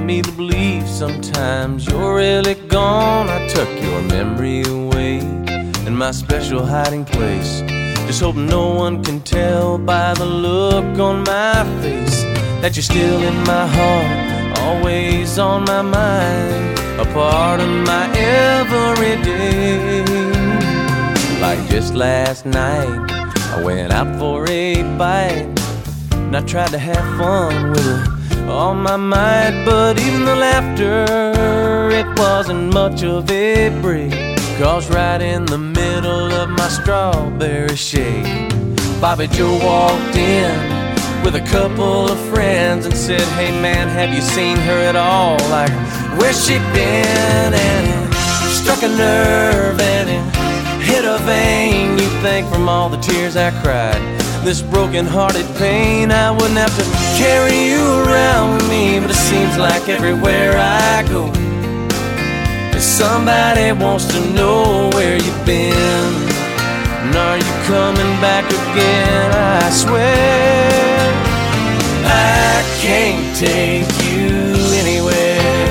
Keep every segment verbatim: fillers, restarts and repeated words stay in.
me to believe sometimes you're really gone. I tuck your memory away in my special hiding place, just hoping no one can tell by the look on my face that you're still in my heart, always on my mind, a part of my everyday. Like just last night, I went out for a bite, and I tried to have fun with her all my might, but even the laughter, it wasn't much of a break, 'cause right in the middle of my strawberry shake, Bobby Joe walked in with a couple of friends and said, "Hey man, have you seen her at all? Like, where's she been?" And it struck a nerve and it hit a vein. You'd think from all the tears I cried, this broken-hearted pain, I wouldn't have to carry you around with me. But it seems like everywhere I go, somebody wants to know where you've been. And are you coming back again? I swear I can't take you anywhere.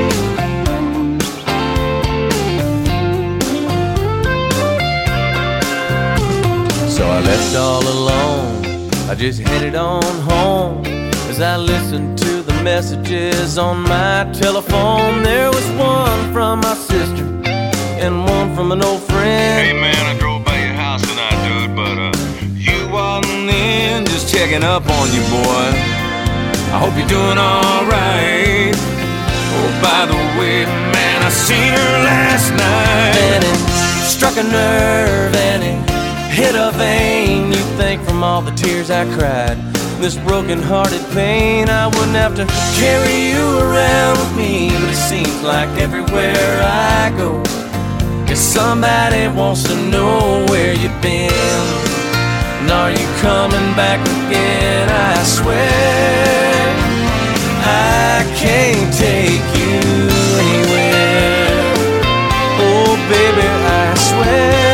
So I left all alone, I just headed on home. As I listened to the messages on my telephone, there was one from my sister and one from an old friend. Hey man, I drove by your house tonight, dude, but uh, you wasn't in. Just checking up on you, boy. I hope you're doing alright. Oh, by the way, man, I seen her last night. And it struck a nerve and it hit a vein. You'd think from all the tears I cried, this broken-hearted pain, I wouldn't have to carry you around with me. But it seems like everywhere I go, if somebody wants to know where you've been. And are you coming back again? I swear I can't take you anywhere. Oh baby, I swear